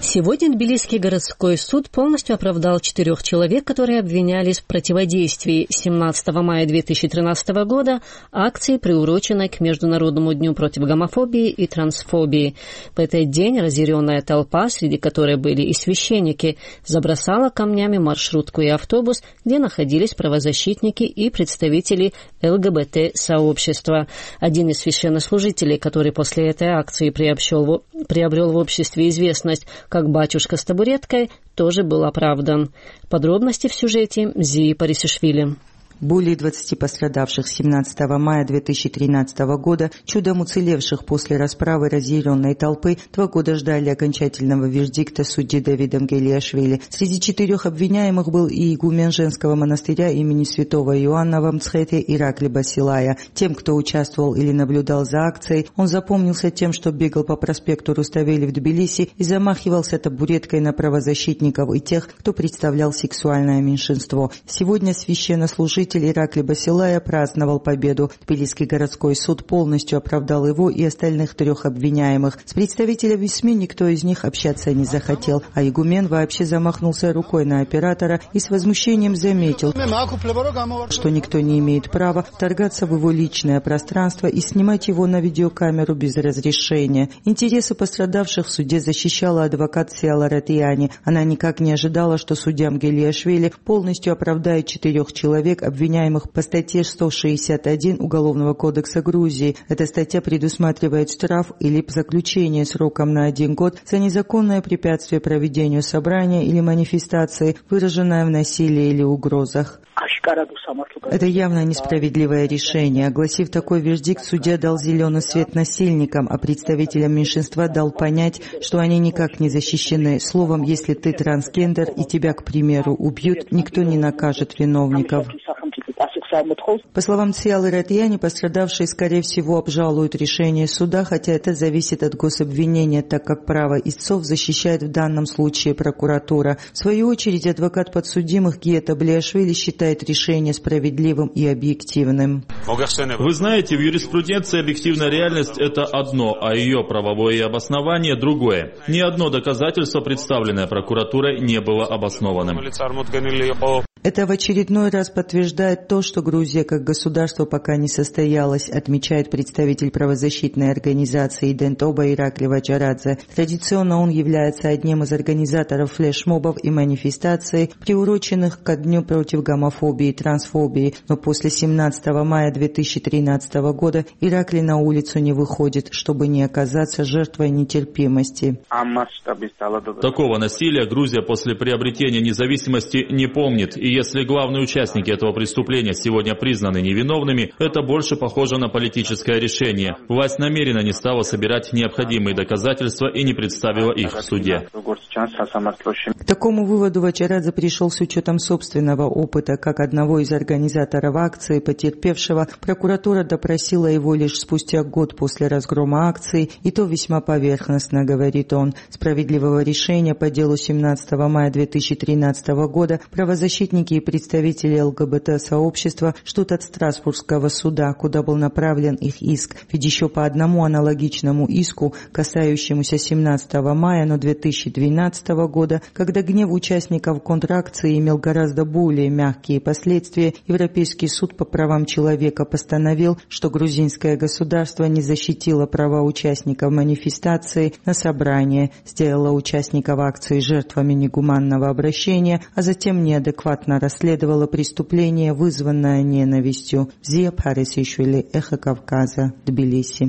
Сегодня Тбилисский городской суд полностью оправдал 4 человек, которые обвинялись в противодействии 17 мая 2013 года акции, приуроченной к Международному дню против гомофобии и трансфобии. В этот день разъяренная толпа, среди которой были и священники, забросала камнями маршрутку и автобус, где находились правозащитники и представители ЛГБТ-сообщества. Один из священнослужителей, который после этой акции приобрел в обществе известность как батюшка с табуреткой, тоже был оправдан. Подробности в сюжете Зии Парисишвили. Более 20 пострадавших 17 мая 2013 года, чудом уцелевших после расправы разъяренной толпы, 2 года ждали окончательного вердикта судьи Давидом Гелиашвили. Среди 4 обвиняемых был и игумен женского монастыря имени святого Иоанна в Мцхете Иракли Басилая. Тем, кто участвовал или наблюдал за акцией, он запомнился тем, что бегал по проспекту Руставели в Тбилиси и замахивался табуреткой на правозащитников и тех, кто представлял сексуальное меньшинство. Сегодня священнослужитель Иракли Басилая праздновал победу. Тбилисский городской суд полностью оправдал его и остальных 3 обвиняемых. С представителями СМИ никто из них общаться не захотел, а игумен вообще замахнулся рукой на оператора и с возмущением заметил, что никто не имеет права вторгаться в его личное пространство и снимать его на видеокамеру без разрешения. Интересы пострадавших в суде защищала адвокат Сиала Ратияни. Она никак не ожидала, что судья Гелиашвили полностью оправдает 4 человек, обвиняемых по статье 161 Уголовного кодекса Грузии. Эта статья предусматривает штраф или заключение сроком на 1 год за незаконное препятствие проведению собрания или манифестации, выраженное в насилии или угрозах. Это явно несправедливое решение. Огласив такой вердикт, судья дал зеленый свет насильникам, а представителям меньшинства дал понять, что они никак не защищены. Словом, если ты трансгендер и тебя, к примеру, убьют, никто не накажет виновников. По словам Сиалы Ратияни, пострадавшие, скорее всего, обжалуют решение суда, хотя это зависит от гособвинения, так как право истцов защищает в данном случае прокуратура. В свою очередь, адвокат подсудимых Гия Таблиашвили считает решение справедливым и объективным. Вы знаете, в юриспруденции объективная реальность – это одно, а ее правовое обоснование – другое. Ни одно доказательство, представленное прокуратурой, не было обоснованным. Это в очередной раз подтверждает то, что Грузия как государство пока не состоялась, отмечает представитель правозащитной организации Дентоба Иракли Вачарадзе. Традиционно он является одним из организаторов флешмобов и манифестаций, приуроченных ко дню против гомофобии и трансфобии. Но после 17 мая 2013 года Иракли на улицу не выходит, чтобы не оказаться жертвой нетерпимости. Такого насилия Грузия после приобретения независимости не помнит. И если главные участники этого преступления сегодня признаны невиновными, это больше похоже на политическое решение. Власть намеренно не стала собирать необходимые доказательства и не представила их в суде. К такому выводу Вачарадзе пришел с учетом собственного опыта. Как одного из организаторов акции, потерпевшего, прокуратура допросила его лишь спустя год после разгрома акции, и то весьма поверхностно, говорит он. Справедливого решения по делу 17 мая 2013 года правозащитники и представители ЛГБТ-сообщества ждут от Страсбургского суда, куда был направлен их иск. Ведь еще по одному аналогичному иску, касающемуся 17 мая, но 2012 года, когда гнев участников контракции имел гораздо более мягкие последствия, Европейский суд по правам человека постановил, что грузинское государство не защитило права участников манифестации на собрание, сделало участников акции жертвами негуманного обращения, а затем неадекватно расследовало преступление, вызванное ненавистью. Зия Парисишвили, Эхо Кавказа, Тбилиси.